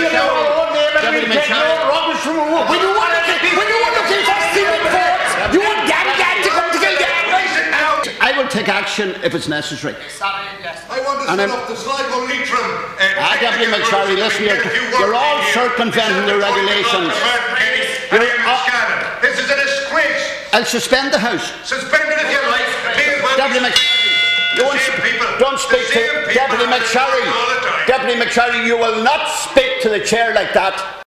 take our own name and we take no rubbish from a when you were looking for civil votes, you want Gam to come to Kilkenny. I will take action if it's necessary. I want to set up the Sligo Leitrim. Deputy McSharry, listen, you're all circumventing the regulations. This is a disgrace. I'll suspend the House. Suspend it if you like. Deputy McSharry, don't speak to Deputy McSharry. Deputy McSharry, you will not speak to the chair like that.